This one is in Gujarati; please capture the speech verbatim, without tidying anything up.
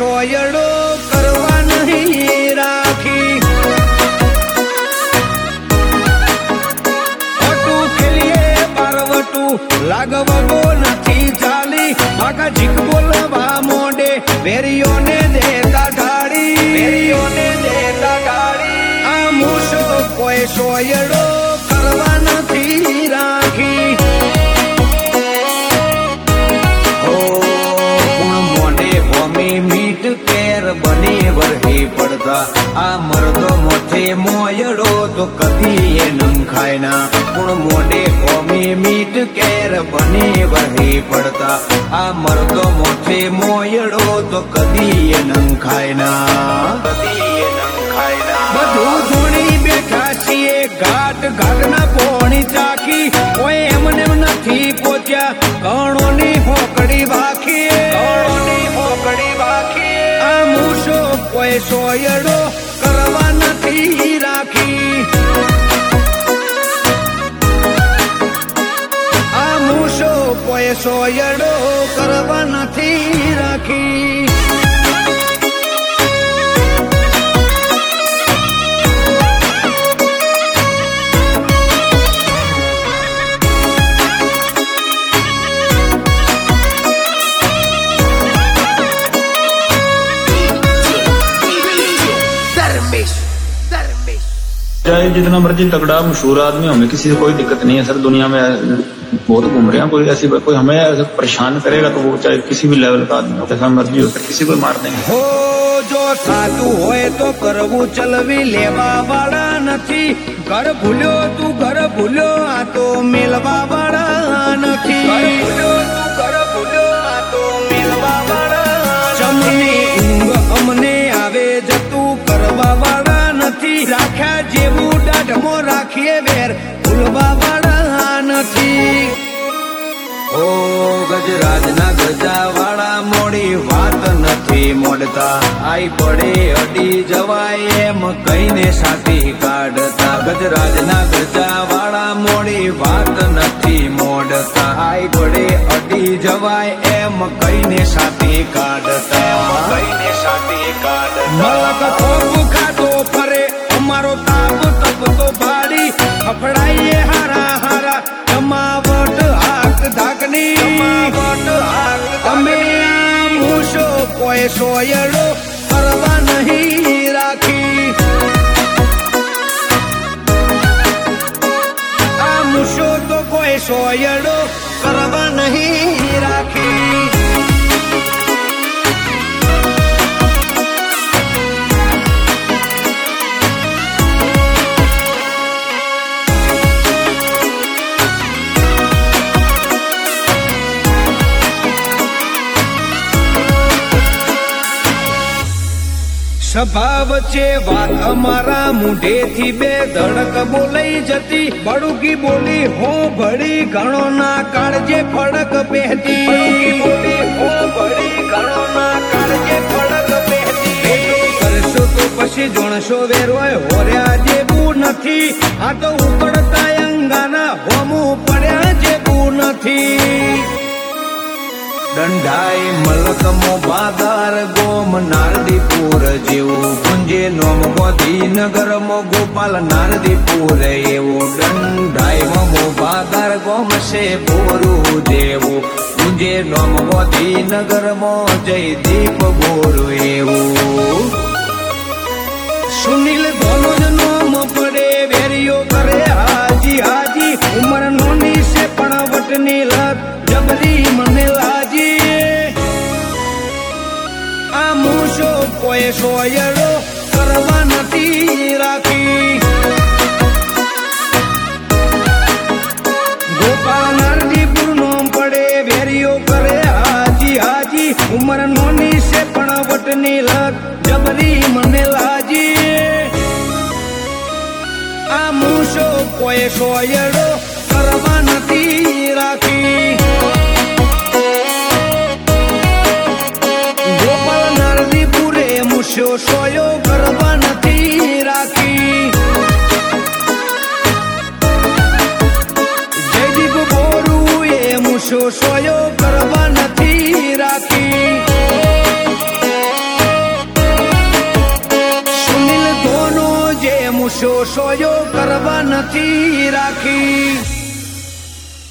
સોયડો કરવા નહીં રાખી. ખોટું ખેલીએ બારવટું લાગવગો નથી ચાલી. આખા જીક બોલવા મોડે વેરીઓને દેતા ગાડી, વેરીઓને દેતા ગાડી. આ મૂસો કોઈ સોયડો કરવા નથી રાખી. મીઠ કેર બની વરહી પડતા આ મરદો મોથે મોયડો તો કદી એ નંખાય ના. પણ મોઢે કોમી મીઠ કેર બની વરહી પડતા આ મરદો મોથે મોયડો તો કદી એ નંખાય ના, કદી એ નંખાય ના. બધું ધોણી બેઠા છીએ ઘાટ ઘાટના પોણી ચાખી. કોઈ એમને નથી પોચ્યા કણોની હોકડી વાખી, કણોની હોકડી વાખી. આ મૂસો કોઈ સોયડો કરવા નથી રાખી. આ મૂસો કોઈ સોયડો કરવા નથી રાખી. चाहे जितना मर्जी तगड़ा मशहूर आदमी हमें किसी से कोई दिक्कत नहीं है सर. दुनिया में बहुत घूम रहे हैं, कोई ऐसी कोई हमें ऐसे परेशान करेगा तो वो चाहे किसी भी लेवल का आदमी हो, जैसा मर्जी हो सर, किसी को मार देंगे. हो जो साधु होए तो करवू चलवी लेवा वाला नहीं. घर भूल्यो तू घर भूल्यो आ तो मिलवा वाला नहीं. घर भूल्यो तू घर भूल्यो आ तो मिलवा वाला. चमनी ऊंघ अमने आवे जतू करवा वाला નથી. રાખ્યા જેવું દાઢમો રાખીએ વેર ભૂલવા વાળા નથી. ઓ ગજરાજના ગજા વાળા મોડી વાત નથી મોડતા. આઈ પડે અડી જવાય એમ કઈને સાથી કાઢતા. ગજરાજના ગજા વાળા મોડી વાત નથી મોડતા. આઈ પડે અડી જવાય એમ કઈને સાથી કાઢતા, કઈને સાથી કાઢતા. મલક થોપ ખાતો ફરે અમારો તાપ તપ તો ભાડી. અફડાઈએ હારા હારા જમાવટ હાક ધાકની, જમાવટ હાક. અમે આ મૂસો કોઈ સોયડો કરવા નહીં રાખી. આ મૂસો તો કોઈ સોયડો કરવા નહીં રાખી. સભા વચ્ચે વાત અમારા મુઢેથી બે ધડક બોલાઈ જતી. બડુકી બોલી હો ભળી ઘણો ના કાળજે ફડક પહેતી. બડુકી બોલી હો ભળી ઘણો ના કાળજે ફડક પહેતી. કરશો તો પછી જોણશો વેરોય હોર્યા જેવું નથી. આ તો ઉપડતા અંગાના હોમું પડ્યા જેવું નથી. દંડાઈ મલકમો બાદાર ગોમ નારદીપુર જેવું. ગુંજે નોમ ગોધીનગરમો ગોપાલ નારદીપુર એવું. દંડાઈ મમો બાદાર ગોમ છે બોરું દેવું. ગુંજે નોમ ગોધીનગરમો જયદીપ બોરું એવું. સુનિલ ધોનુજ નોમ પડે વેરીઓ કરે હાજી હાજી. ઉમર નોની છે પણ વટની લત જબરી મને લાજી. આ મૂસો કોઈ સોયડો કરવા નથી રાખી. ગોપાલ નારદીપુર નોમ પડે વેરીઓ કરે હાજી હાજી. ઉમર નોની છે પણ વટની લત જબરી મને લાજી. આ મૂસો કોઈ સોયડો કરવા નથી રાખી. ગોપાલ નારદીપુરે મૂસો સોયો કરવા નથી રાખી. જયદીપ બોરું એ મૂસો સોયો કરવા નથી રાખી. નથી રાખી.